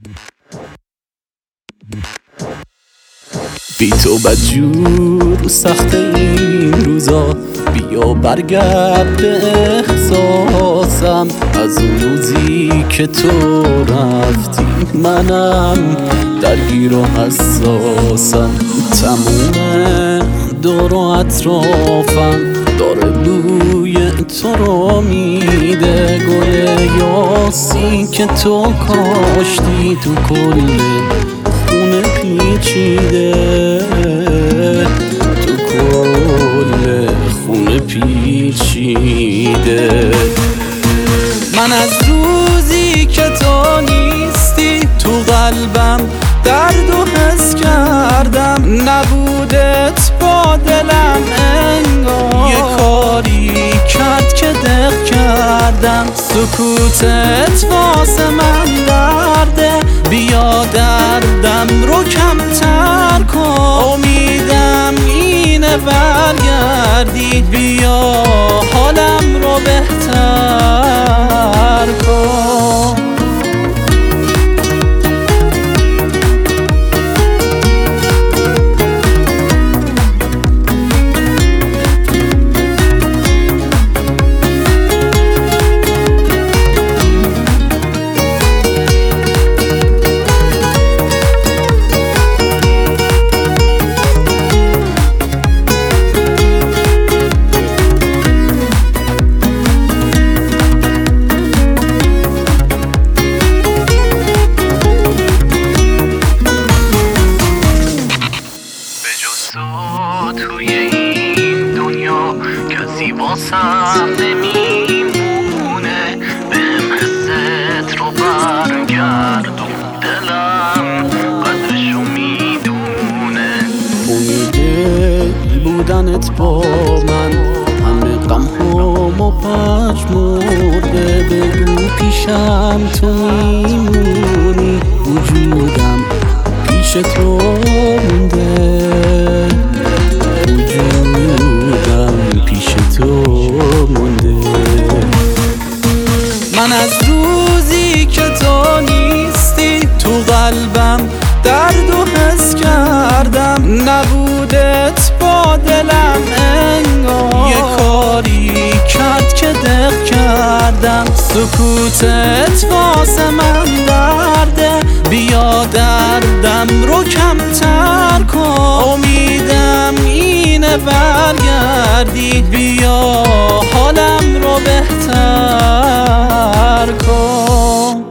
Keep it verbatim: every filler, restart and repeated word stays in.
بی تو بدجور سخت این روزا، بیا برگرد به احساسم. از اون روزی که تو رفتی منم درگیر و حساسم. تموم دور و اطرافم داره بوی تو رو میده. گل یاسی که تو کاشتی تو کل خونه پیچیده، تو کل خونه پیچیده. من از روزی که تو نیستی تو قلبم درد و حس کردم. نبودت با دلم انگار یه کاری کرد که دق کردم. سکوتت واسه من درده، بیا دردم رو کمتر کن. امیدم اینه برگردی، بیا حالم رو بهتر کن. توی این دنیا کسی واسم نمیمونه. بهم حست رو برگردون، دلم قدرشو میدونه. امیده بودنت با من همه غم همو پژمرده. بگو پیشم تو میمونی، وجودم پیش تو مونده. من از روزی که تو نیستی تو قلبم درد و حس کردم. نبودت با دلم انگار یه کاری کرد که دق کردم. سکوتت واسه من درده، بیا دردم رو کمتر کن. امیدم اینه برگردی، بیا حالم رو بهتر کن.